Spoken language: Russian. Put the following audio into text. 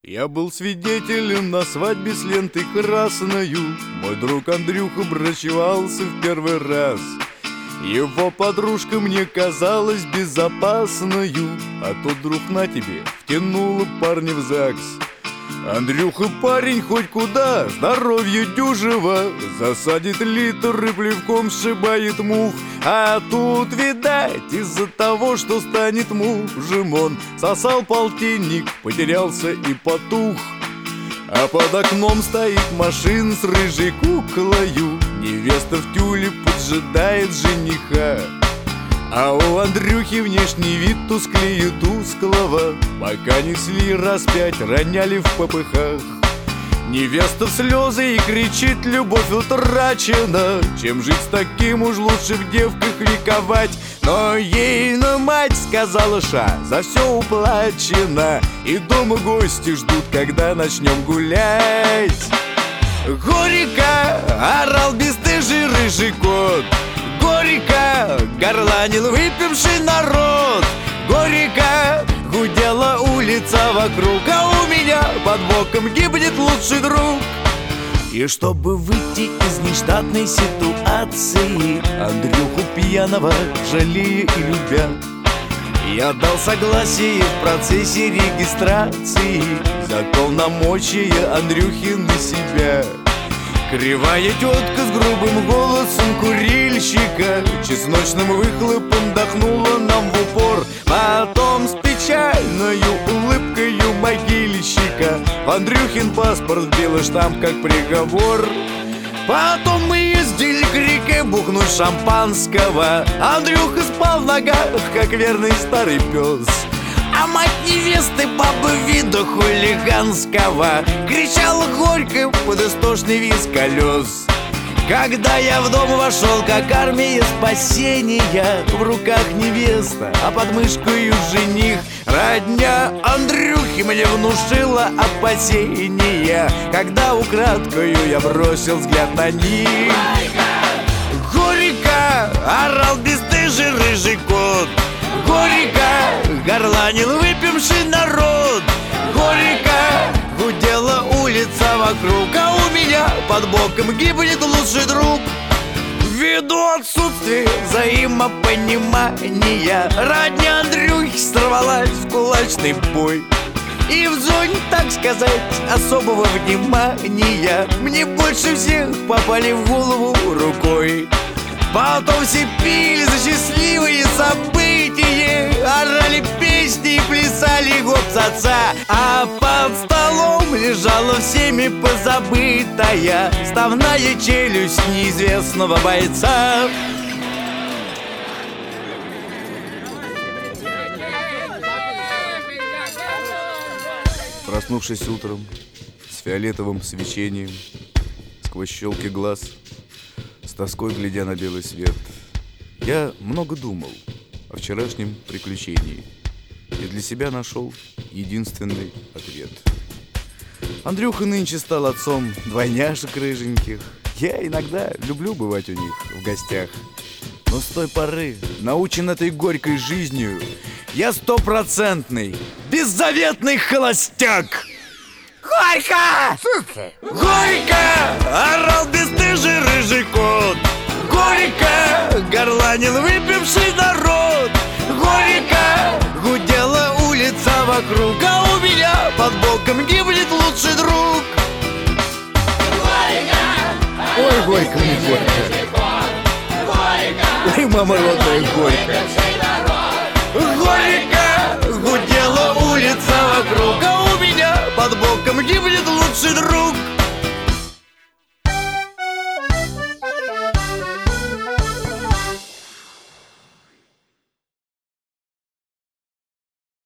Я был свидетелем на свадьбе с лентой красною. Мой друг Андрюха брачевался в первый раз. Его подружка мне казалась безопасною, а тот друг на тебе втянула парня в ЗАГС. Андрюха парень хоть куда, здоровье дюжево, засадит литр и плевком сшибает мух. А тут, видать, из-за того, что станет мужем, он сосал полтинник, потерялся и потух. А под окном стоит машина с рыжей куклою, невеста в тюле поджидает жениха. А у Андрюхи внешний вид тусклее тусклого, пока несли раз 5, роняли в попыхах. Невеста в слезы и кричит: любовь утрачена, чем жить с таким, уж лучше в девках ликовать. Но ей мать сказала: ша, за все уплачено, и дома гости ждут, когда начнем гулять. Горько орал бесстыжий рыжий кот, горько горланил выпивший народ, горько гудела улица вокруг, а у меня под боком гибнет лучший друг. И чтобы выйти из нештатной ситуации, Андрюху пьяного жалея и любя, я дал согласие в процессе регистрации за полномочия Андрюхи на себя. Кривая тетка с грубым голосом курильщика чесночным выхлопом дохнула нам в упор. Потом с печальною улыбкою могильщика в Андрюхин паспорт вбила штамп как приговор. Потом мы ездили к реке бухнуть шампанского. Андрюха спал в ногах, как верный старый пес. А мать невесты, баба вида хулиганского, кричала горько под истошный визг колес. Когда я в дом вошел, как армия спасения, в руках невеста, а под мышкою жених. Родня Андрюхи мне внушила опасения, когда украдкою я бросил взгляд на них. Горько орал бесстыжий рыжий кот, горько горланил выпивший народ, горько гудела улица вокруг, а у меня под боком гибнет лучший друг. Ввиду отсутствия взаимопонимания, родня Андрюхи сорвалась в кулачный бой. И в зоне, так сказать, особого внимания мне больше всех попали в голову рукой. Потом все пили за счастливые события, орали песни и плясали гоп-ца-ца. А под столом лежала всеми позабытая вставная челюсть неизвестного бойца. Проснувшись утром с фиолетовым свечением сквозь щелки глаз, с тоской глядя на белый свет, я много думал о вчерашнем приключении и для себя нашел единственный ответ. Андрюха нынче стал отцом двойняшек рыженьких. Я иногда люблю бывать у них в гостях, но с той поры, научен этой горькой жизнью, я стопроцентный, беззаветный холостяк. Горько! Горько орал бесстыжий рыжий кот, горько горланил выпивший народ, горько гудела улица вокруг, а у меня под боком гибнет лучший друг. Ой, горько мне горько. Ой, мама родная, горько. Горько